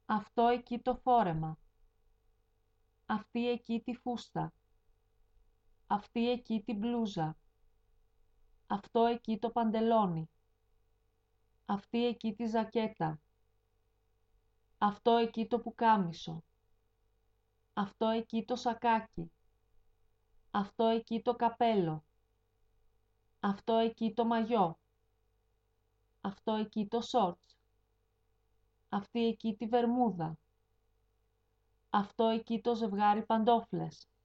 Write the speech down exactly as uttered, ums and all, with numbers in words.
Αυτό εκεί το φόρεμα. Αυτή εκεί τη φούστα. Αυτή εκεί την μπλούζα. Αυτό εκεί το παντελόνι. Αυτή εκεί τη ζακέτα. Αυτό εκεί το πουκάμισο. Αυτό εκεί το σακάκι. Αυτό εκεί το καπέλο. Αυτό εκεί το μαγιό. Αυτό εκεί το σόρτς. Αυτή εκεί τη βερμούδα. Αυτό εκεί το ζευγάρι παντόφλες.